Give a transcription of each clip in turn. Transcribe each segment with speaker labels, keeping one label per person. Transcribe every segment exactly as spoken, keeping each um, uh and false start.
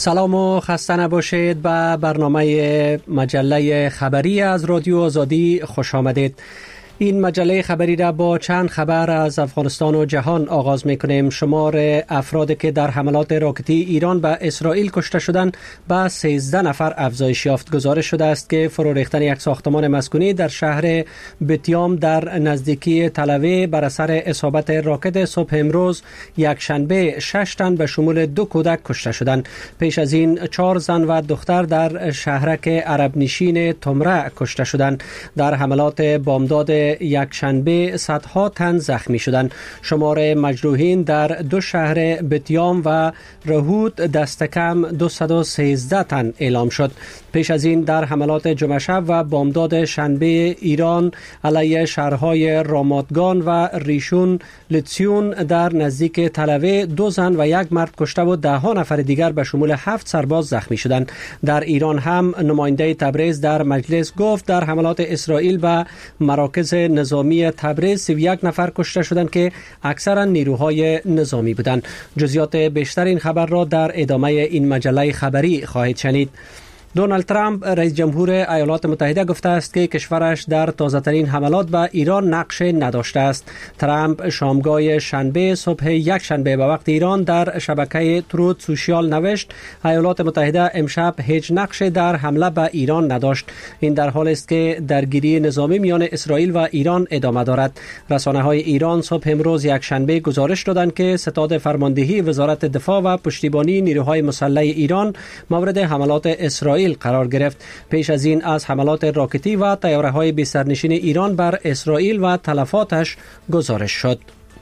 Speaker 1: سلام و خسته نباشید. به برنامه مجله خبری از رادیو آزادی خوش آمدید. این مجله خبری را با چند خبر از افغانستان و جهان آغاز می کنیم. شمار افرادی که در حملات راکتی ایران به اسرائیل کشته شدند به سیزده نفر افزایش یافت. گزارش شده است که فرو ریختن یک ساختمان مسکونی در شهر بتیام در نزدیکی تل‌اویو بر اثر اصابت راکت صبح امروز یک شنبه شش تن به شمول دو کودک کشته شدند. پیش از این چهار زن و دختر در شهرک عرب نشین تمره کشته شدند. در حملات بامداد یک شنبه صدها تن زخمی شدند. شمار مجروحین در دو شهر بتیام و رهود دست کم دویست و سیزده تن اعلام شد. پیش از این در حملات جمعه شب و بامداد شنبه ایران علیه شهرهای رامادگان و ریشون لتسیون در نزدیک تل‌اویو دو زن و یک مرد کشته و ده ها نفر دیگر به شمول هفت سرباز زخمی شدند. در ایران هم نماینده تبریز در مجلس گفت در حملات اسرائیل به مراکز نظامی تبریز سی و یک نفر کشته شدند که اکثرا نیروهای نظامی بودند. جزئیات بیشتر این خبر را در ادامه این مجله خبری خواهید شنید. دونالد ترامپ رئیس جمهور ایالات متحده گفته است که کشورش در تازه‌ترین حملات به ایران نقش نداشته است. ترامپ شامگاه شنبه صبح یک شنبه به وقت ایران در شبکه تروت سوشیال نوشت ایالات متحده امشب هیچ نقش در حمله به ایران نداشت. این در حالی است که درگیری نظامی میان اسرائیل و ایران ادامه دارد. رسانه‌های ایران صبح امروز یک شنبه گزارش دادند که ستاد فرماندهی وزارت دفاع و پشتیبانی نیروهای مسلح ایران مورد حملات اسرائیل قرار گرفت. پیش از این از حملات راکتی و طیاره‌های بی سرنشین ایران بر اسرائیل و تلفاتش گزارش شد.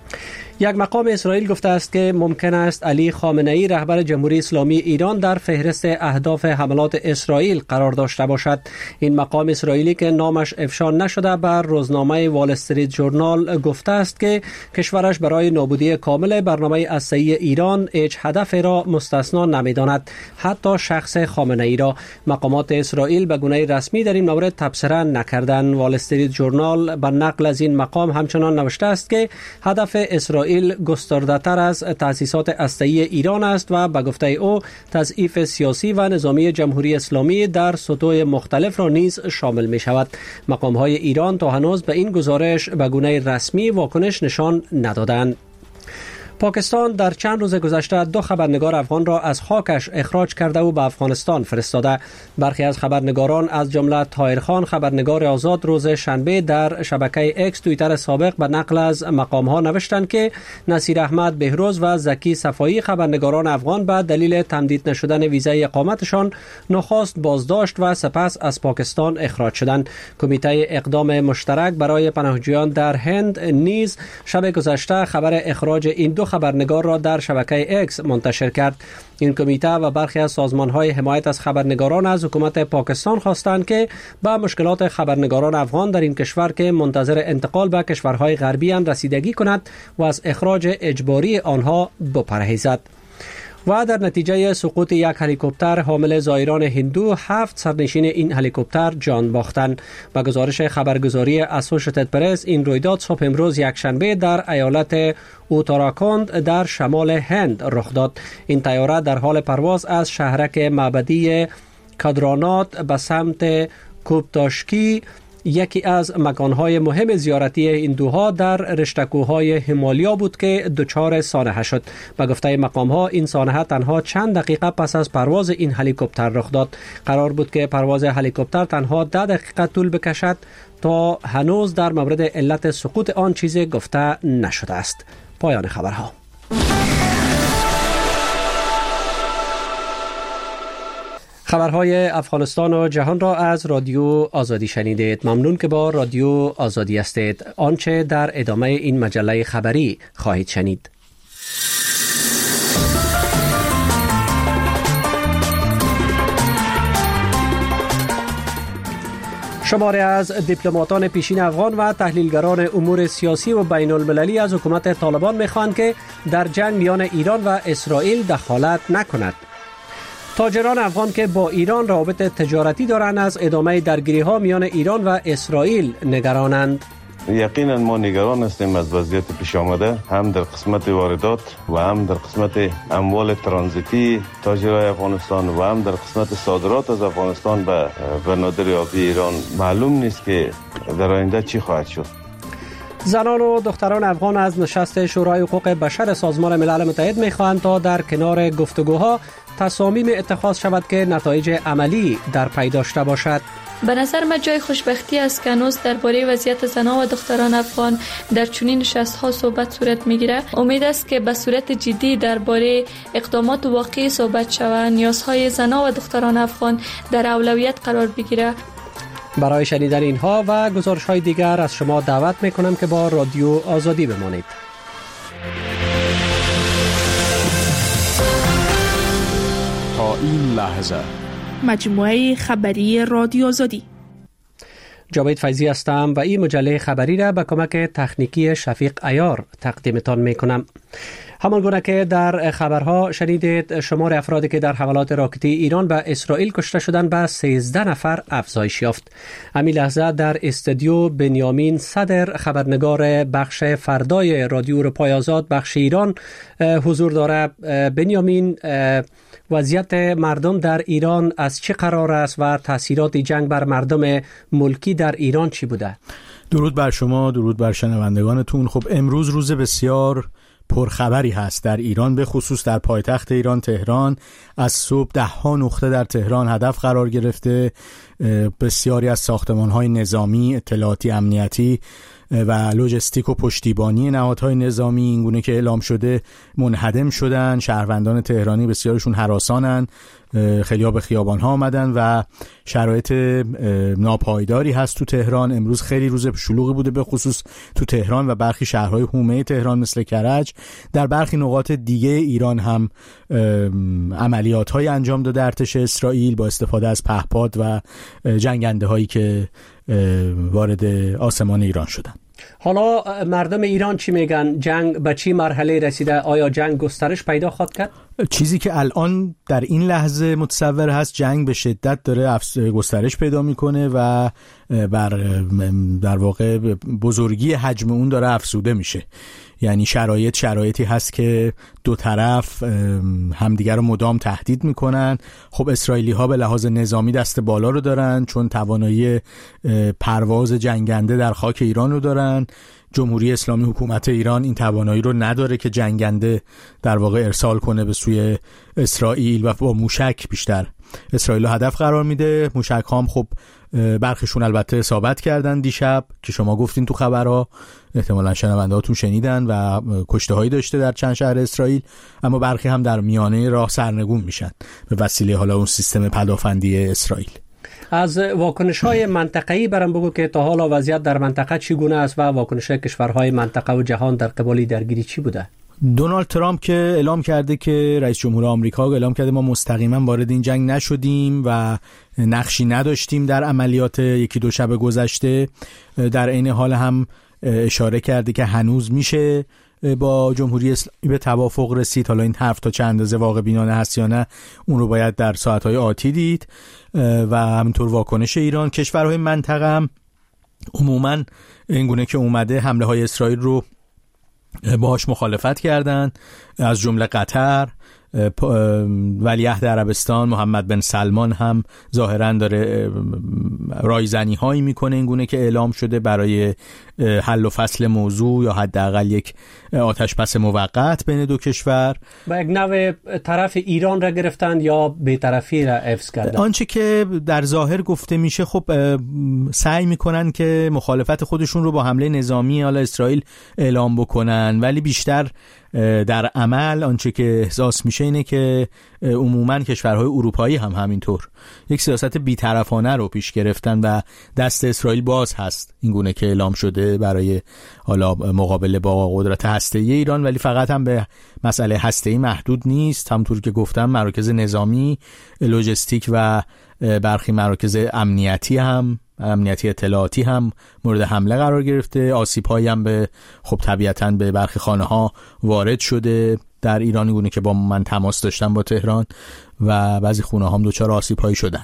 Speaker 1: یک مقام اسرائیل گفته است که ممکن است علی خامنه‌ای رهبر جمهوری اسلامی ایران در فهرست اهداف حملات اسرائیل قرار داشته باشد. این مقام اسرائیلی که نامش افشا نشده بر روزنامه وال استریت ژورنال گفته است که کشورش برای نابودی کامل برنامه هسته‌ای ایران هیچ هدف را مستثنا نمی‌داند، حتی شخص خامنه‌ای را. مقامات اسرائیل به گونه رسمی در این مورد تبصره نکردند. وال استریت ژورنال به نقل از این مقام همچنان نوشته است که هدف اسرائیل گسترده‌تر از تأسیسات هسته‌ای ایران است و به گفته او تضعیف سیاسی و نظامی جمهوری اسلامی در سطوح مختلف را نیز شامل می شود. مقام‌های ایران تا هنوز به این گزارش به گونه رسمی واکنش نشان ندادند. پاکستان در چند روز گذشته دو خبرنگار افغان را از خاکش اخراج کرده و به افغانستان فرستاده. برخی از خبرنگاران از جمله طاهر خان خبرنگار آزاد روز شنبه در شبکه اکس توییتر سابق به نقل از مقام‌ها نوشتند که نصیر احمد بهروز و زکی صفایی خبرنگاران افغان به دلیل تمدید نشدن ویزای اقامتشان نخست بازداشت و سپس از پاکستان اخراج شدند. کمیته اقدام مشترک برای پناهجویان در هند نیز شب گذشته خبر اخراج این دو خبرنگار را در شبکه اکس منتشر کرد. این کمیته و برخی از سازمان‌های حمایت از خبرنگاران از حکومت پاکستان خواستند که به مشکلات خبرنگاران افغان در این کشور که منتظر انتقال به کشورهای غربی اند رسیدگی کند و از اخراج اجباری آنها بپرهیزد. و در نتیجه سقوط یک هلیکوپتر حامل زائران هندو هفت سرنشین این هلیکوپتر جان باختند. با گزارش خبرگزاری اسوشییتد پرس این رویداد صبح امروز یک شنبه در ایالت اوتاراکند در شمال هند رخ داد. این طیاره در حال پرواز از شهرک معبدی کادرانات به سمت کوبتاشکی، یکی از مکانهای مهم زیارتی هندوها در رشته‌کوه‌های همالیا بود که دچار سانحه شد. به گفته مقام‌ها این سانحه تنها چند دقیقه پس از پرواز این هلیکوپتر رخ داد. قرار بود که پرواز هلیکوپتر تنها ده دقیقه طول بکشد. تا هنوز در مورد علت سقوط آن چیزی گفته نشده است. پایان خبرها. خبرهای افغانستان و جهان را از رادیو آزادی شنیدید. ممنون که با رادیو آزادی هستید. آنچه در ادامه این مجله خبری خواهید شنید. شماری از دیپلماتان پیشین افغان و تحلیلگران امور سیاسی و بین المللی از حکومت طالبان می‌خواهند که در جنگ میان ایران و اسرائیل دخالت نکند. تاجران افغان که با ایران روابط تجارتی دارند از ادامه درگیری‌ها میان ایران و اسرائیل نگرانند.
Speaker 2: یقینا ما نگران هستیم از وضعیت پیش آمده، هم در قسمت واردات و هم در قسمت اموال ترانزیتی تاجرای افغانستان و هم در قسمت صادرات از افغانستان به بنادر آبی ایران. معلوم نیست که در آینده چی خواهد شد.
Speaker 1: زنان و دختران افغان از نشست شورای حقوق بشر سازمان ملل متحد می‌خواهند تا در کنار گفتگوها تصامیم اتخاذ شود که نتایج عملی در پی داشته باشد.
Speaker 3: به نظر من جای خوشبختی است که هنوز درباره وضعیت زنان و دختران افغان در چنین نشست‌ها صحبت صورت می‌گیرد. امید است که به صورت جدی درباره اقدامات واقعی صحبت شود، نیازهای زنان و دختران افغان در اولویت قرار بگیرد.
Speaker 1: برای شنیدن اینها و گزارش‌های دیگر از شما دعوت می‌کنم که با رادیو آزادی بمانید.
Speaker 4: تا این لحظه
Speaker 5: مجموعه خبری رادیو آزادی.
Speaker 1: جاوید فیضی هستم و این مجله خبری را به کمک تکنیکی شفیق عیار تقدیمتان میکنم. همان گونه که در خبرها شنیدید، شمار افرادی که در حملات راکتی ایران به اسرائیل کشته شدند به سیزده نفر افزایش یافت. همین لحظه در استودیو بنیامین صدر، خبرنگار بخش فردای رادیو اروپای آزاد بخش ایران حضور داره. بنیامین، وضعیت مردم در ایران از چه قرار است و تاثیرات جنگ بر مردم ملکی در ایران چی بوده؟
Speaker 6: درود بر شما، درود بر شنوندگانتون. خب امروز روز بسیار پرخبری هست در ایران، به خصوص در پایتخت ایران تهران. از صبح ده ها نقطه در تهران هدف قرار گرفته. بسیاری از ساختمان‌های نظامی، اطلاعاتی، امنیتی و لوجستیک و پشتیبانی نهادهای نظامی اینگونه که اعلام شده منهدم شدن. شهروندان تهرانی بسیارشون هراسانن، خیلی‌ها به خیابان‌ها آمدن و شرایط ناپایداری هست تو تهران. امروز خیلی روز شلوغی بوده، به خصوص تو تهران و برخی شهرهای حومه تهران مثل کرج. در برخی نقاط دیگه ایران هم عملیات‌های انجام داده ارتش اسرائیل با استفاده از پهپاد و جنگنده‌هایی که وارد آسمان ایران شدن.
Speaker 1: حالا مردم ایران چی میگن؟ جنگ به چی مرحله رسیده؟ آیا جنگ گسترش پیدا خواهد کرد؟
Speaker 6: چیزی که الان در این لحظه متصور هست، جنگ به شدت داره گسترش پیدا میکنه و بر در واقع بزرگی حجم اون داره افزوده میشه. یعنی شرایط شرایطی هست که دو طرف همدیگر رو مدام تهدید میکنن. خب اسرائیلی ها به لحاظ نظامی دست بالا رو دارن، چون توانایی پرواز جنگنده در خاک ایران رو دارن. جمهوری اسلامی، حکومت ایران این توانایی رو نداره که جنگنده در واقع ارسال کنه به سوی اسرائیل و با موشک بیشتر اسرائیل رو هدف قرار میده. موشک هم خب برخیشون البته اصابت کردن دیشب که شما گفتین تو خبرها، احتمالاً شنوندهاتون شنیدن و کشته هایی داشته در چند شهر اسرائیل، اما برخی هم در میانه راه سرنگون میشن به وسیله حالا اون سیستم پدافندی اسرائیل.
Speaker 1: از واکنش‌های منطقه‌ای برام بگو که تا حالا وضعیت در منطقه چگونه است و واکنش کشورهای منطقه و جهان در قبال درگیری چی بوده؟
Speaker 6: دونالد ترامپ که اعلام کرده که رئیس جمهور آمریکا اعلام کرده ما مستقیما وارد این جنگ نشدیم و نقشی نداشتیم در عملیات یکی دو شب گذشته. در عین حال هم اشاره کرده که هنوز میشه با جمهوری اسلامی به توافق رسید. حالا این حرف تا چند اندازه واقع بینانه هست یا نه، اون رو باید در ساعت‌های آتی دید. و همینطور واکنش ایران. کشورهای منطقه هم عموماً اینگونه که اومده حمله های اسرائیل رو باهاش مخالفت کردن، از جمله قطر. ولیعهد عربستان محمد بن سلمان هم ظاهراً داره رایزنی هایی میکنه اینگونه که اعلام شده برای حل و فصل موضوع یا حداقل یک آتش بس موقت بین دو کشور.
Speaker 1: با یک نوع طرف ایران را گرفتند یا بی‌طرفی را حفظ کردند؟
Speaker 6: آنچه که در ظاهر گفته میشه، خب سعی میکنن که مخالفت خودشون رو با حمله نظامی حالا اسرائیل اعلام بکنن، ولی بیشتر در عمل آنچه که احساس میشه اینه که عموماً کشورهای اروپایی هم همینطور یک سیاست بی‌طرفانه رو پیش گرفتن و دست اسرائیل باز هست اینگونه که اعلام شده برای حالا مقابله با قدرت هسته‌ای ایران. ولی فقط هم به مسئله هسته‌ای محدود نیست، همونطور که گفتم مراکز نظامی، لوجستیک و برخی مراکز امنیتی هم امنیتی اطلاعاتی هم مورد حمله قرار گرفته. آسیب‌هایی هم به خب طبیعتاً به برخی خانه‌ها وارد شده در ایرانی گونه که با من تماس داشتم با تهران و بعضی خونه‌ها هم دچار آسیب‌هایی شدن.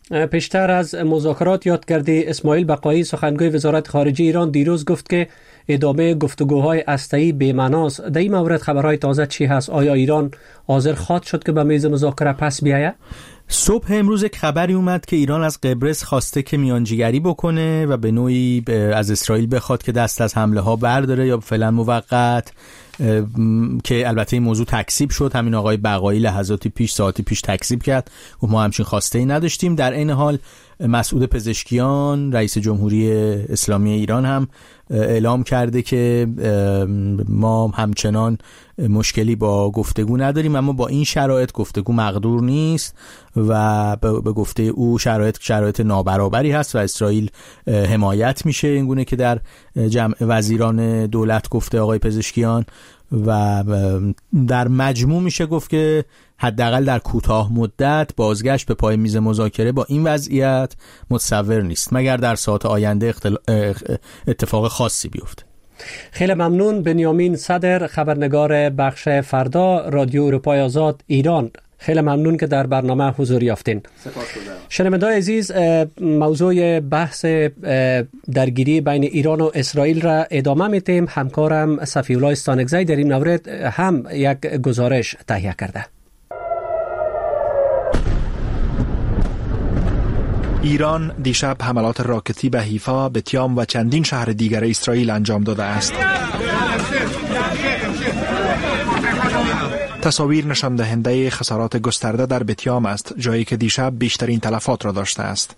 Speaker 1: پیشتر از مذاکرات یادگردی اسماعیل بقایی سخنگوی وزارت خارجه ایران دیروز گفت که ادامه گفتگوهای هسته‌ای بی‌معناست. در این مورد خبرهای تازه چی هست؟ آیا ایران حاضر خواهد شد که به میز مذاکره پس بیاید؟
Speaker 6: صبح امروز یک خبری اومد که ایران از قبرس خواسته که میانجیگری بکنه و به نوعی از اسرائیل بخواد که دست از حمله ها برداره یا فعلا موقت، که البته این موضوع تکذیب شد. همین آقای بقایی لحظاتی پیش ساعتی پیش تکذیب کرد و ما همچین خواسته ای نداشتیم. در این حال مسعود پزشکیان رئیس جمهوری اسلامی ایران هم اعلام کرده که ما همچنان مشکلی با گفتگو نداریم، اما با این شرایط گفتگو مقدور نیست و به گفته او شرایط شرایط نابرابری هست و اسرائیل حمایت میشه، اینگونه که در جمع وزیران دولت گفته آقای پزشکیان. و در مجموع میشه گفت که حداقل در کوتاه مدت بازگشت به پای میز مذاکره با این وضعیت متصور نیست، مگر در ساعات آینده اختل... اتفاق خاصی بیفته.
Speaker 1: خیلی ممنون. بنیامین صدر، خبرنگار بخش فردا رادیو اروپای آزاد ایران، خیلی ممنون که در برنامه حضور یافتین. شنوندگان عزیز، موضوع بحث درگیری بین ایران و اسرائیل را ادامه میتیم. همکارم صفی الله استانکزی در این مورد هم یک گزارش تهیه کرده.
Speaker 7: ایران دیشب حملات راکتی به حیفا، بتیام و چندین شهر دیگر اسرائیل انجام داده است. تصاویر نشان دهنده خسارات گسترده در بتیام است، جایی که دیشب بیشترین تلفات را داشته است.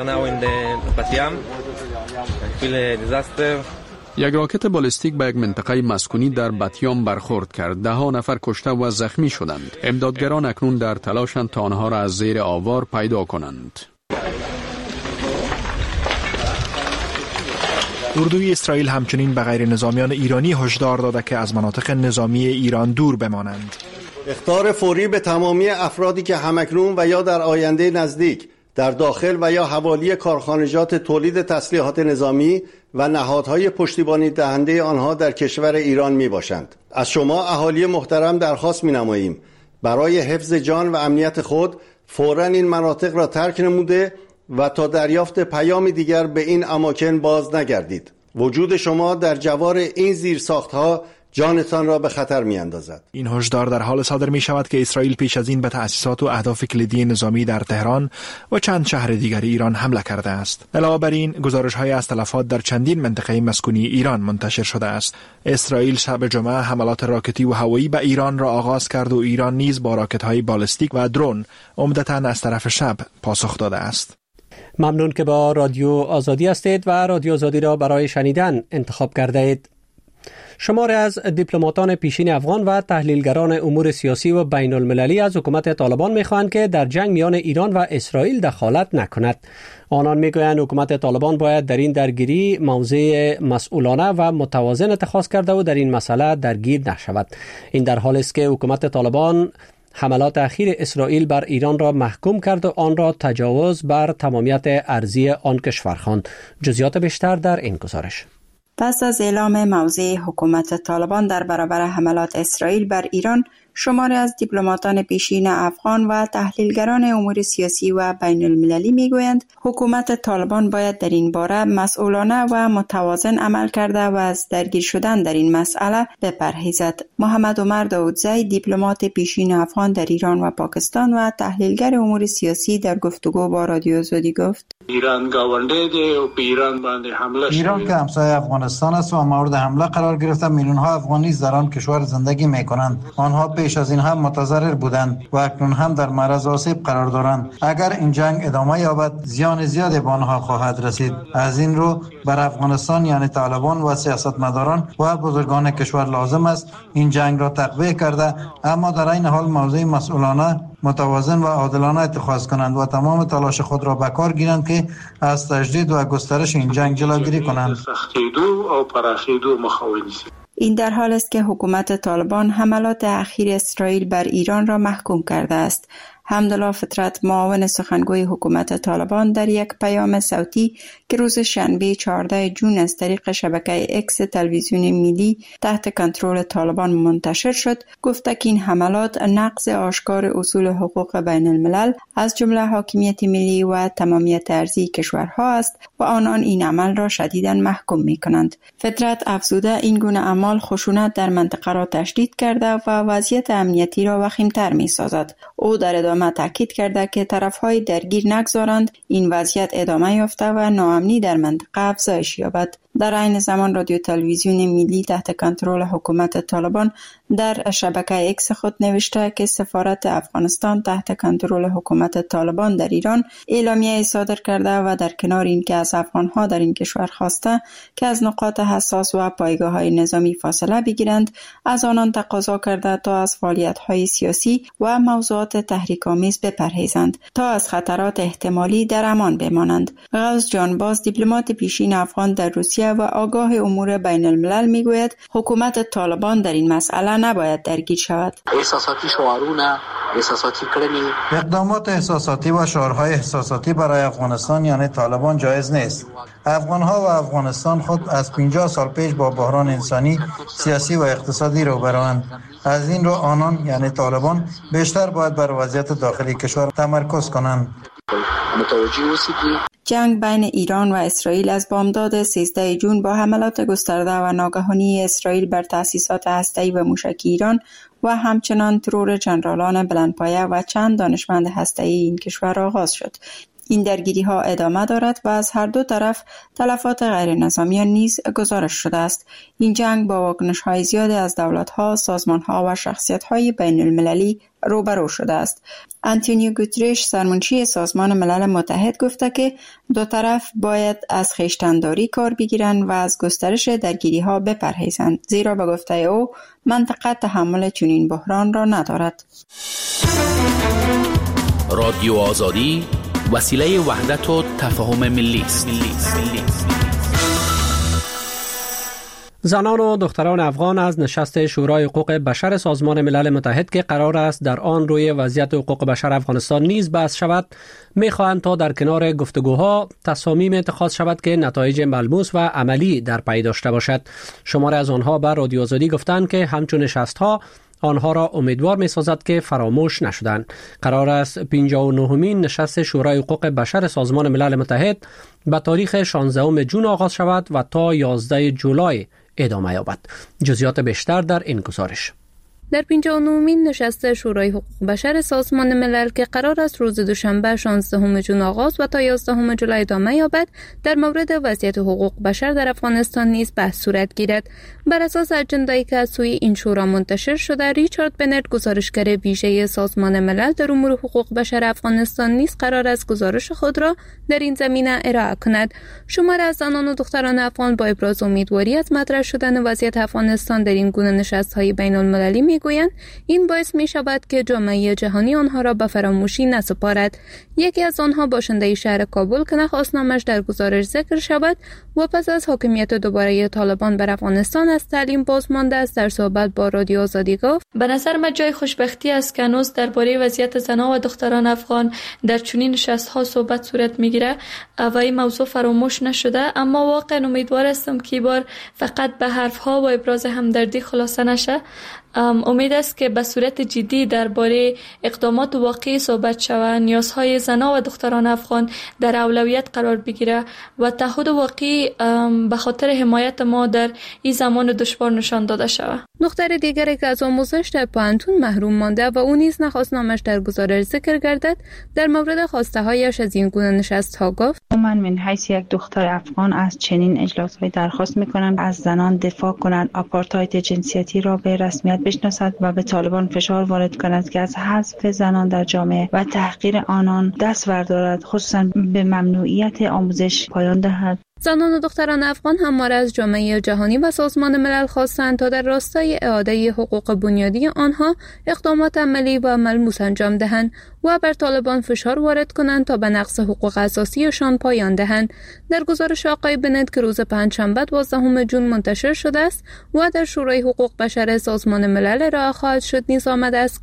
Speaker 4: یک راکت بالستیک به یک منطقه مسکونی در بتیام برخورد کرد. ده ها نفر کشته و زخمی شدند. امدادگران اکنون در تلاشند تا آنها را از زیر آوار پیدا کنند.
Speaker 7: اردوی اسرائیل همچنین به غیر نظامیان ایرانی هشدار داده که از مناطق نظامی ایران دور بمانند.
Speaker 8: اخطار فوری به تمامی افرادی که همکنون و یا در آینده نزدیک در داخل و یا حوالی کارخانجات تولید تسلیحات نظامی و نهادهای پشتیبانی دهنده آنها در کشور ایران می باشند. از شما اهالی محترم درخواست می نماییم برای حفظ جان و امنیت خود فوراً این مناطق را ترک نموده و تا دریافت پیام دیگر به این اماکن باز نگردید. وجود شما در جوار این زیرساختها جانتان را به خطر می اندازد.
Speaker 7: این هشدار در حال صادر می شود که اسرائیل پیش از این به تأسیسات و اهداف کلیدی نظامی در تهران و چند شهر دیگر ایران حمله کرده است. علاوه بر این گزارش های از تلفات در چندین منطقه مسکونی ایران منتشر شده است. اسرائیل شب جمعه حملات راکتی و هوایی به ایران را آغاز کرد و ایران نیز با راکت های بالستیک و درون عمدتاً از طرف شب پاسخ داده است.
Speaker 1: ممنون که با رادیو آزادی هستید و رادیو آزادی را برای شنیدن انتخاب کرده اید. شماری از دیپلماتان پیشین افغان و تحلیلگران امور سیاسی و بین المللی از حکومت طالبان می‌خواهند که در جنگ میان ایران و اسرائیل دخالت نکند. آنان میگویند حکومت طالبان باید در این درگیری موضع مسئولانه و متوازن اتخاذ کرده و در این مسئله درگیر نشود. این در حالی است که حکومت طالبان حملات اخیر اسرائیل بر ایران را محکوم کرد و آن را تجاوز بر تمامیت ارضی آن کشور خواند. جزئیات بیشتر در این گزارش.
Speaker 9: پس از اعلام موضع حکومت طالبان در برابر حملات اسرائیل بر ایران، شماری از دیپلماتان پیشین افغان و تحلیلگران امور سیاسی و بین المللی میگویند حکومت طالبان باید در این باره مسئولانه و متوازن عمل کرده و از درگیر شدن در این مسئله بپرهیزد. محمد عمر داودزی، دیپلمات پیشین افغان در ایران و پاکستان و تحلیلگر امور سیاسی، در گفتگو با رادیو آزادی گفت:
Speaker 10: ایران گاونده ده و به ایران باندې حمله شده.
Speaker 11: ایران که همسایه افغانستان است و مورد حمله قرار گرفته، میلیون ها افغانی در آن کشور زندگی میکنند. آنها پیش از این هم متضرر بودند و اکنون هم در معرض آسیب قرار دارند. اگر این جنگ ادامه یابد، زیان زیادی به آنها خواهد رسید. از این رو بر افغانستان یعنی طالبان و سیاستمداران و بزرگان کشور لازم است این جنگ را تقویه کرده، اما در این حال موضع مسئولانه، متوازن و عادلانه اتخاذ کنند و تمام تلاش خود را به کار گیرند که از تجدید و گسترش این جنگ جلوگیری کنند.
Speaker 9: این در حال است که حکومت طالبان حملات اخیر اسرائیل بر ایران را محکوم کرده است. حمدالله فطرت، معاون سخنگوی حکومت طالبان، در یک پیام صوتی که روز شنبه چهاردهم جون از طریق شبکه اکس تلویزیون ملی تحت کنترل طالبان منتشر شد، گفت که این حملات نقض آشکار اصول حقوق بین الملل از جمله حاکمیت ملی و تمامیت ارضی کشورها است و آنان این عمل را شدیداً محکوم می کنند. فطرت افزوده این گونه اعمال خشونت در منطقه را تشدید کرده و وضعیت امنیتی را وخیم‌تر می سازد. او در ادامه تاکید کرده که طرف‌های درگیر نگذارند این وضعیت ادامه یافته و ناامنی در منطقه افزایش یابد. در عین زمان رادیو تلویزیون ملی تحت کنترل حکومت طالبان در شبکه اکس خود نوشته که سفارت افغانستان تحت کنترل حکومت طالبان در ایران اعلامیه صادر کرده و در کنار اینکه از افغانها در این کشور خواسته که از نقاط حساس و پایگاه‌های نظامی فاصله بگیرند، از آنان تقاضا کرده تا از فعالیت‌های سیاسی و موضوعات تحریک‌آمیز بپرهیزند تا از خطرات احتمالی در امان بمانند. غوث جانباز، دیپلمات پیشین افغان در روسیه و آگاه امور بین الملل میگوید حکومت طالبان در این مسئله نباید درگیر شود.
Speaker 12: احساساتی شعارونه، احساساتی کړنې،
Speaker 11: اقدامات احساساتی و شعارهای احساساتی برای افغانستان یعنی طالبان جایز نیست. افغانها و افغانستان خود از پنجاه سال پیش با بحران انسانی، سیاسی و اقتصادی روبروند. از این رو آنان یعنی طالبان بیشتر باید بر وضعیت داخلی کشور تمرکز کنند.
Speaker 9: جنگ بین ایران و اسرائیل از بامداد سیزدهم جون با حملات گسترده و ناگهانی اسرائیل بر تأسیسات هسته‌ای و موشکی ایران و همچنان ترور جنرالان بلندپایه و چند دانشمند هسته‌ای این کشور آغاز شد. این درگیری ها ادامه دارد و از هر دو طرف تلفات غیر نظامیان نیز گزارش شده است. این جنگ با واکنش های زیادی از دولت ها، سازمان ها و شخصیت های بین المللی روبرو شده است. آنتونیو گوتریش، سرمنشی سازمان ملل متحد، گفته که دو طرف باید از خویشتن‌داری کار بگیرند و از گسترش درگیری ها بپرهیزند، زیرا به گفته او منطقه تحمل چنین بحران را ندارد.
Speaker 13: رادیو آزادی وسیله وحدت و تفاهم ملی است.
Speaker 1: زنان و دختران افغان از نشست شورای حقوق بشر سازمان ملل متحد که قرار است در آن روی وضعیت حقوق بشر افغانستان نیز بحث شود، می‌خواهند تا در کنار گفتگوها تصامیم اتخاذ شود که نتایج ملموس و عملی در پی داشته باشد. شماری از آنها به رادیو آزادی گفتند که همچون نشست‌ها آنها را امیدوار می سازد که فراموش نشدند. قرار است پنجاه و نهمین نشست شورای حقوق بشر سازمان ملل متحد به تاریخ شانزدهم جون آغاز شود و تا یازدهم جولای ادامه یابد. جزئیات بیشتر در این گزارش.
Speaker 3: در پنجاه و نهمین نشست شورای حقوق بشر سازمان ملل که قرار است روز دوشنبه شانزدهم جون آغاز و تا یازدهم جولای ادامه یابد، در مورد وضعیت حقوق بشر در افغانستان نیز بحث صورت گیرد. بر اساس اجندایی که از سوی این شورا منتشر شده، ریچارد بنت، گزارشگر ویژه سازمان ملل در امور حقوق بشر افغانستان نیز قرار است گزارش خود را در این زمینه ارائه کند. شماری از زنان و دختران افغان با ابراز امیدواری از مطرح شدن وضعیت افغانستان در این گونه نشست‌های بین‌المللی میگویند این باعث می شود که جامعه جهانی آنها را به فراموشی نسپارد. یکی از آنها باشنده شهر کابل که نخواست نامش در گزارش ذکر شود و پس از حاکمیت دوباره طالبان بر افغانستان از تعلیم باز مانده است، در صحبت با رادیو آزادی گفت: به نظر من جای خوشبختی است که هنوز درباره وضعیت زنان و دختران افغان در چنین نشست‌ها صحبت صورت میگیره و این موضوع فراموش نشده، اما واقعا امیدوار هستم که بار فقط به حرف‌ها و ابراز همدردی خلاصه نشه. امید است که به صورت جدی درباره اقدامات واقعی صحبت شود، نیازهای زنان و دختران افغان در اولویت قرار بگیره و تعهد واقعی به خاطر حمایت ما در این زمان دشوار نشان داده شود. دختر دیگری که از آموزش در پانتون محروم مانده و او نیز نخواست نامش در گزارش ذکر گردد، در مورد خواسته هایش از این گونه نشست‌ها گفت:
Speaker 14: من من حیث یک دختر افغان از چنین اجلاس‌های درخواست می‌کنم از زنان دفاع کنند، آپارتاید جنسیتی را به رسمیت بشناسد و به طالبان فشار وارد کند که از حذف زنان در جامعه و تحقیر آنان دست بردارد، خصوصا به ممنوعیت آموزش پایان دهد.
Speaker 3: زنان و دختران افغان همواره از جامعه جهانی و سازمان ملل خواستند تا در راستای اعاده حقوق بنیادی آنها اقدامات عملی و ملموس انجام دهند و بر طالبان فشار وارد کنند تا به نقض حقوق اساسیشان پایان دهند. در گزارش آقای بنت که روز پنجشنبه دوازدهم جون منتشر شده است و در شورای حقوق بشر سازمان ملل ارائه خواهد شد، نیز آمده است که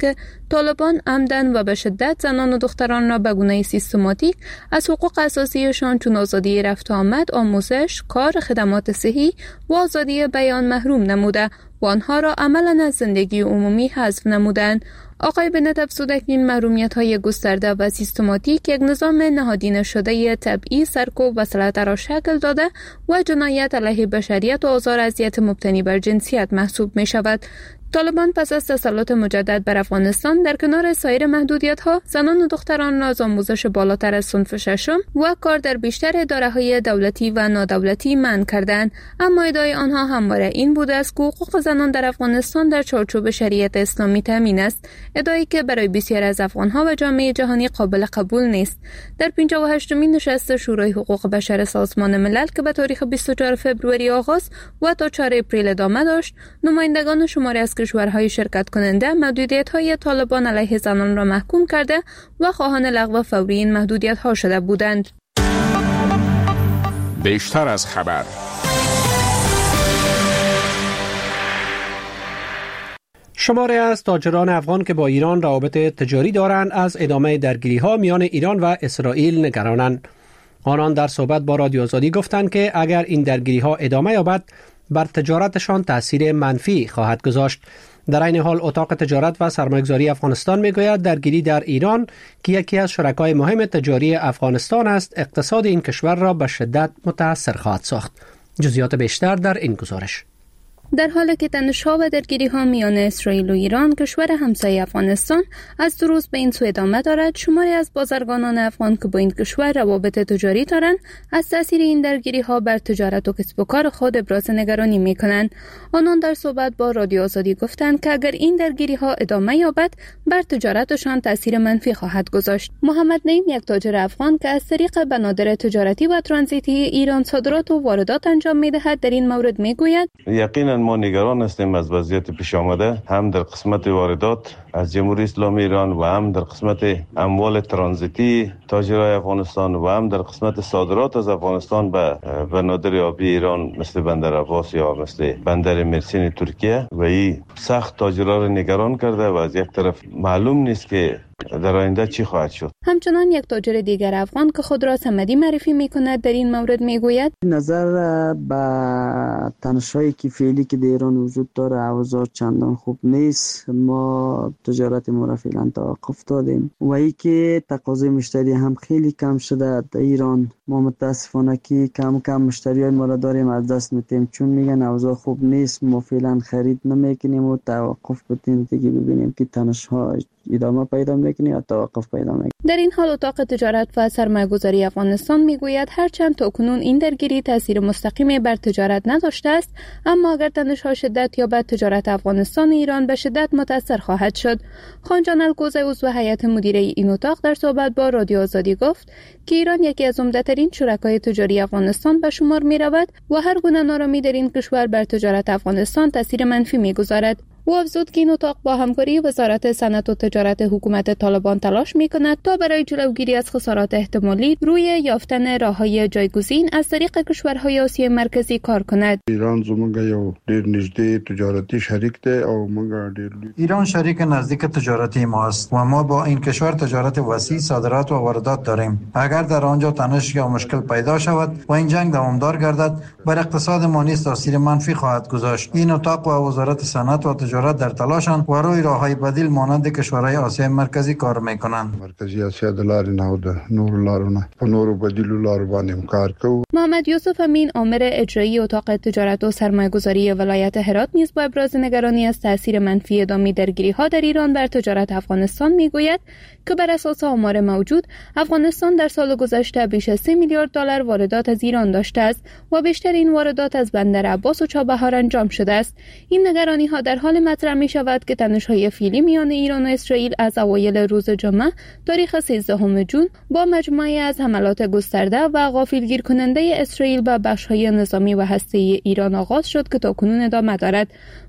Speaker 15: طالبان عمدن و به شدت زنان و دختران را به گونه سیستماتیک از حقوق اساسیشان چون آزادی رفت و آمد، آموزش، کار، خدمات صحی و آزادی بیان محروم نموده و آنها را عملاً از زندگی عمومی حذف نمودند. آقای بنت افزود که این محرومیت‌های گسترده و سیستماتیک یک نظام نهادینه شده طبعی سرکوب و سلطه را شکل داده و جنایت علیه بشریت و آزار اذیت مبتنی بر جنسیت محسوب می شود. طالبان پس از تسلط مجدد بر افغانستان در کنار سایر محدودیت‌ها زنان و دختران را از آموزش بالاتر از صنف ششم و کار در بیشتر اداره‌های دولتی و نادولتی منع کردند، اما ادعای آنها همواره این بوده است که حقوق زنان در افغانستان در چارچوب شریعت اسلامی تامین است، ادعایی که برای بسیاری از افغان‌ها و جامعه جهانی قابل قبول نیست. در پنجاه و هشتمین نشست شورای حقوق بشر سازمان ملل که به تاریخ بیست و چهارم فوریه آغاز و تا چهارم اپریل ادامه داشت، نمایندگان شماری از کشورهای شرکت کننده محدودیت‌های طالبان علیه زنان را محکوم کرده و خواهان لغو فوری این محدودیت‌ها شده بودند.
Speaker 4: بیشتر از خبر.
Speaker 1: شماری از تاجران افغان که با ایران روابط تجاری دارند از ادامه درگیری‌ها میان ایران و اسرائیل نگرانند. آنان در صحبت با رادیو آزادی گفتند که اگر این درگیری‌ها ادامه یابد بر تجارتشان تأثیر منفی خواهد گذاشت. در این حال اتاق تجارت و سرمایه‌گذاری افغانستان میگوید درگیری در ایران که یکی از شرکای مهم تجاری افغانستان است، اقتصاد این کشور را به شدت متاثر خواهد ساخت. جزئیات بیشتر در این گزارش.
Speaker 15: در حالی که تنش‌ها و درگیری‌ها میان اسرائیل و ایران کشور همسایه افغانستان از دو روز به این سو ادامه دارد، شماری از بازرگانان افغان که با این کشور روابط تجاری دارند از تاثیر این درگیری‌ها بر تجارت و کسب و کار خود ابراز نگرانی می‌کنند. آنان در صحبت با رادیو آزادی گفتند که اگر این درگیری‌ها ادامه یابد بر تجارتشان تاثیر منفی خواهد گذاشت. محمد نعیم، یک تاجر افغان که از طریق بنادر تجارتی و ترانزیتی ایران صادرات و واردات انجام می‌دهد، در این مورد می‌گوید:
Speaker 2: یقینا ما نگران هستیم از وضعیت پیش آمده، هم در قسمت واردات از جمهوری اسلامی ایران و هم در قسمت اموال ترانزیتی تاجرای افغانستان و هم در قسمت صادرات از افغانستان به بنادر آبی ایران مثل بندر عباس یا مثل بندر مرسین ترکیه و این سخت تاجرها را نگران کرده و از یک طرف معلوم نیست که در آینده چی خواهد شد.
Speaker 15: همچنان یک تاجر دیگر افغان که خود را صمدی معرفی می‌کند در این مورد میگوید:
Speaker 16: نظر به تنش‌هایی که فعلی که در ایران وجود داره اوضاع چندان خوب نیست. ما تجارت ما را فعلا توقف دادیم و ای که تقاضای مشتری هم خیلی کم شده در ایران. ما متاسفانه که کم کم مشتریای ما را داریم از دست میتیم، چون میگن اوضاع خوب نیست. ما فعلا خرید نمیکنیم و توقف بدیم دیگه ببینیم که تنش‌ها ادامه پیدا میکنه یا توقف پیدا میکنه.
Speaker 15: در این حال اتاق تجارت و سرمایه‌گذاری افغانستان میگوید هرچند تاکنون این درگیری تاثیر مستقیمی بر تجارت نداشته است، اما اگر تنش‌ها شدت یابد تجارت افغانستان و ایران به شدت متاثر خواهد شد. خانجان الگوزه عضو هیئت مدیره این اتاق در صحبت با رادیو آزادی گفت که ایران یکی از عمده‌ترین شرکای تجاری افغانستان به شمار می‌رود و هر گونه نارامی در این کشور بر تجارت افغانستان تاثیر منفی می‌گذارد. او افزود که این اتاق با همکاری وزارت صنعت و تجارت حکومت طالبان تلاش می‌کند تا برای جلوگیری از خسارات احتمالی روی یافتن راه‌های جایگزین از طریق کشورهای آسیای مرکزی کار کند.
Speaker 17: ایران زموږ یو ډېر نږدې تجارتی شریک دی او موږ ډېر
Speaker 11: ایران شریک نزدیک تجارتی ما است و ما با این کشور تجارت وسیع، صادرات و واردات داریم. اگر در آنجا تنش یا مشکل پیدا شود و این جنگ دوامدار گردد، بر اقتصاد ما نیز تاثیر منفی خواهد گذاشت. این اتاق و وزارت صنعت و تجارت در تلاشند و روی راه‌های بدیل مانند کشورهای آسیای مرکزی کار می‌کنند.
Speaker 17: مرکزی آسیا د لارې نه د نور لارونه په نورو بدیلو لارو باندې کار کوي.
Speaker 15: محمد یوسف امین، آمر اجرایی اتاق تجارت و سرمایه‌گذاری ولایت هرات نیز با ابراز نگرانی از تاثیر منفی ادامه درگیری‌ها در ایران بر تجارت افغانستان میگوید که بر اساس آمار موجود افغانستان در سال گذشته بیش از سه میلیارد دلار واردات از ایران داشته است و بیشتر این واردات از بندر عباس و چابهار انجام شده است. این نگرانی‌ها در حال مطرح می شود که تنش‌های فعلی میان ایران و اسرائیل از اوایل روز جمعه تاریخ سیزدهم جون با مجموعه از حملات گسترده و غافلگیر کننده اسرائیل به بخش‌های نظامی و هسته‌ای ایران آغاز شد که تاکنون ادامه دارد.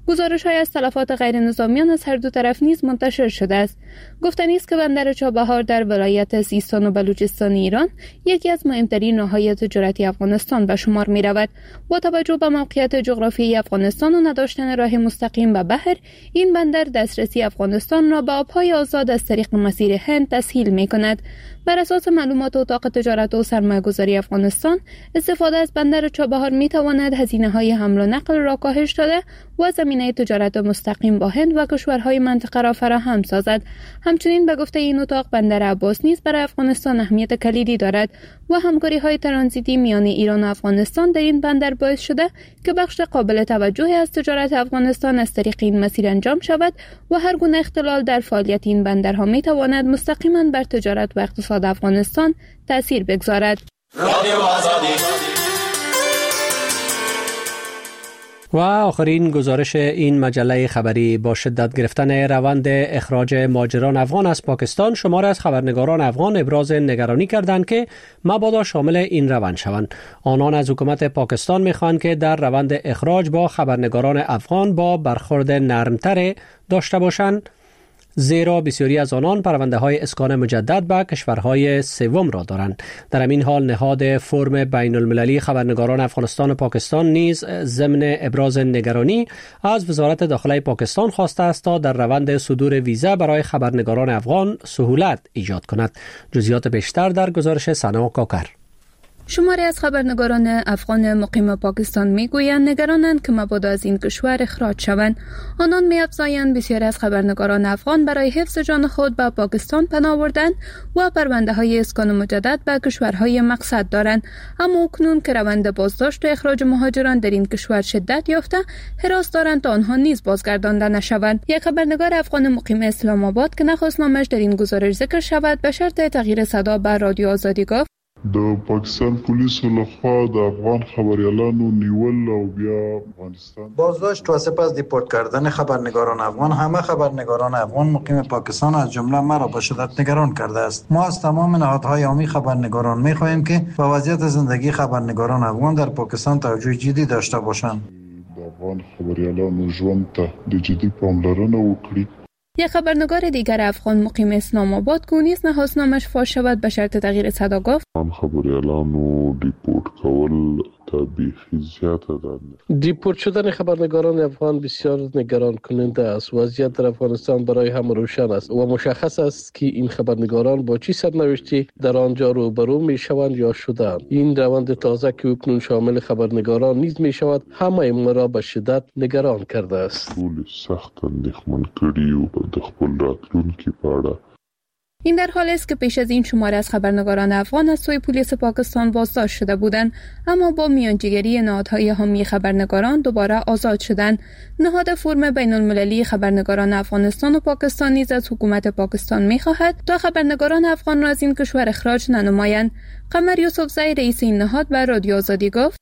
Speaker 15: گزارش‌های از تلفات غیر نظامیان از هر دو طرف نیز منتشر شده است. گفتنی است که بندر چابهار در ولایت سیستان و بلوچستان ایران یکی از مهمترین راههای تجارتی افغانستان به شمار می‌رود. با توجه به موقعیت جغرافیایی افغانستان و نداشتن راه مستقیم به بحر، این بندر دسترسی افغانستان را به آب‌های آزاد از طریق مسیر هند تسهیل می‌کند. بر اساس معلومات اتاق تجارت و سرمایه‌گذاری افغانستان، استفاده از بندر چابهار می‌تواند هزینه‌های حمل و نقل را کاهش داده و زمینه تجارت مستقیم با هند و کشورهای منطقه را فراهم سازد. همچنین به گفته این اتاق، بندر عباس نیز برای افغانستان اهمیت کلیدی دارد و همکاری‌های ترانزیتی میان ایران و افغانستان در این بندر باعث شده که بخش قابل توجهی از تجارت افغانستان از طریق این مسیر انجام شود و هر گونه اختلال در فعالیت این بندرها می‌تواند مستقیما بر تجارت و اقتصاد افغانستان تأثیر بگذارد.
Speaker 1: و آخرین گزارش این مجله خبری: با شدت گرفتن روند اخراج مهاجران افغان از پاکستان، شماری از خبرنگاران افغان ابراز نگرانی کردند که مبادا شامل این روند شوند. آنان از حکومت پاکستان می‌خواهند که در روند اخراج با خبرنگاران افغان با برخورد نرمتر داشته باشند، زیرا بسیاری از آنان پرونده های اسکان مجدد به کشورهای سوم را دارند. در همین حال نهاد فرم بین المللی خبرنگاران افغانستان و پاکستان نیز ضمن ابراز نگرانی از وزارت داخله پاکستان خواسته است تا در روند صدور ویزا برای خبرنگاران افغان سهولت ایجاد کند. جزئیات بیشتر در گزارش سنا کاکر.
Speaker 15: شماری از خبرنگاران افغان مقیم پاکستان میگویند نگرانند که مبادا از این کشور اخراج شوند. آنان می‌افزایند بسیاری از خبرنگاران افغان برای حفظ جان خود به پاکستان پناه بردند و پرونده‌های اسکان مجدد به کشورهای مقصد دارند، اما اکنون که روند بازداشت و اخراج مهاجران در این کشور شدت یافته، حراس دارند تا آنها نیز بازگردانده نشوند. یک خبرنگار افغان مقیم اسلام آباد که نخواست نامش در این گزارش ذکر شود، به شرط تغییر صدا به رادیو آزادی گفت:
Speaker 18: د پاکستان پولیسو لخوا د افغان خبریالانو نیول او بیا افغانستان
Speaker 11: بازداشت و سپس دیپورت کردن خبرنگاران افغان همه خبرنگاران افغان مقیم پاکستان از جمله مرا به شدت نگران کرده است. ما از تمام نهادهای عامی خبرنگاران می‌خواهیم که به وضعیت زندگی خبرنگاران افغان در پاکستان توجه جدی داشته باشند.
Speaker 18: د افغان خبریالانو ژوند ته د جدي پاملرنه وکړي.
Speaker 15: یک خبرنگار دیگر افغان مقیم اسلام آباد که نیز نخواست نامش فاش شود به شرط تغییر صدا گفت:
Speaker 18: آن خبریالانو دیپورت کول بیخی زیاده دارند.
Speaker 19: دیپورت شدن خبرنگاران افغان بسیار نگران کننده است. وضعیت در افغانستان برای همه روشن است و مشخص است که این خبرنگاران با چه سرنوشتی در آنجا روبرو می شوند یا شدند. این روند تازه که اکنون شامل خبرنگاران نیز می شود، همه ما را به شدت نگران کرده است.
Speaker 18: ټول سخت اندېښمن کړي او د خپل راتلونکي په اړه.
Speaker 15: این در حالی است که پیش از این شماره از خبرنگاران افغان از سوی پلیس پاکستان بازداشت شده بودند، اما با میانجیگری نهادهای حامی خبرنگاران دوباره آزاد شدند. نهاد فرم بین المللی خبرنگاران افغانستان و پاکستان نیز از حکومت پاکستان می‌خواهد تا خبرنگاران افغان را از این کشور اخراج ننمایند. قمر یوسفزئی رئیس این نهاد به رادیو آزادی گفت: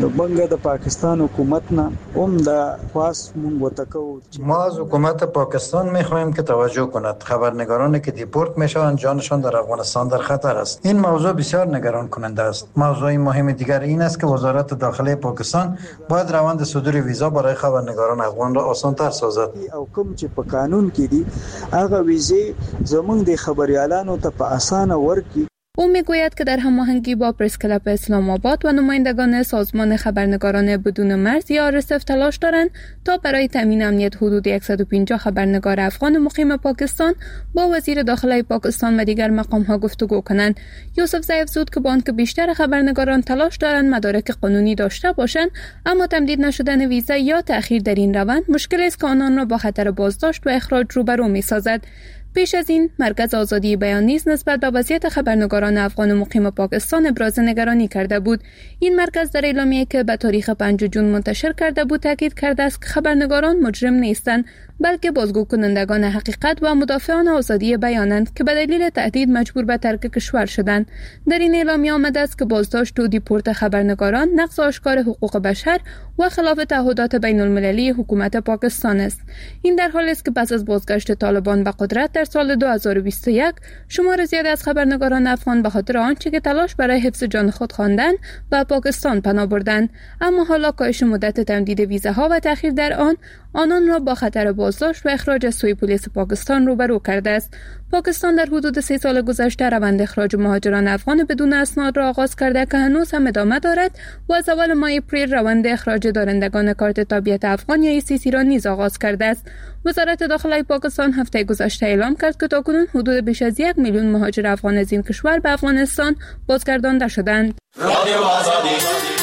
Speaker 16: د پاکستان حکومت نه هم د خاص مونږ وتکو
Speaker 11: ما از حکومت پاکستان میخواهیم که توجه کند. خبرنگارانی که دیپورت میشوند جانشان در افغانستان در خطر است. این موضوع بسیار نگران کننده است. موضوع مهم دیگر این است که وزارت داخله پاکستان باید روند صدور ویزا برای خبرنگاران افغان را آسان‌تر سازد.
Speaker 16: او کوم چې په قانون کې دي هغه ویزه زمونږ د خبريالانو ته په اسانه ورکړي.
Speaker 15: او میگوید که در هماهنگی با پرس کلاب اسلام آباد و نمایندگان سازمان خبرنگاران بدون مرز یا آر اس اف تلاش دارند تا برای تامین امنیت حدود صد و پنجاه خبرنگار افغان مقیم پاکستان با وزیر داخله پاکستان و دیگر مقام‌ها گفتگو کنند. یوسفزئی افزود که با آنکه بیشتر خبرنگاران تلاش دارند مدارک قانونی داشته باشند، اما تمدید نشدن ویزا یا تأخیر در این روند مشکل است که آنان را با خطر بازداشت و اخراج روبرو می‌سازد. پیش از این مرکز آزادی بیان نیز نسبت به وضعیت خبرنگاران افغان مقیم پاکستان ابراز نگرانی کرده بود. این مرکز در اعلامیه‌ای که به تاریخ پنجم ژوئن منتشر کرده بود تاکید کرده است که خبرنگاران مجرم نیستند، بلکه بازگو کنندگان حقیقت و مدافعان آزادی بیانند که به دلیل تهدید مجبور به ترک کشور شدند. در این اعلامیه آمده است که بازداشت و دیپورت خبرنگاران نقض آشکار حقوق بشر و خلاف تعهدات بین المللی حکومت پاکستان است. این در حالی است که پس از بازگشت طالبان به قدرت در سال دو هزار و بیست و یک شمار زیاد از خبرنگاران افغان به خاطر آنچه که تلاش برای حفظ جان خود خواندند به پاکستان پناه بردند، اما حالا کاهش مدت تمدید ویزاها و تأخیر در آن آنان را با خطر بازداشت و اخراج از سوی پلیس پاکستان روبرو کرده است. پاکستان در حدود سه سال گذشته روند اخراج مهاجران افغان بدون اسناد را آغاز کرده که هنوز هم ادامه دارد و از اول ماه اپریل روند اخراج دارندگان کارت تابعیت افغان یا ای سی سی را نیز آغاز کرده است. وزارت داخلی پاکستان هفته گذشته اعلام کرد که تاکنون حدود بیش از یک میلیون مهاجر افغان از این کشور به افغانستان بازگردانده شدند. رادیو آزادی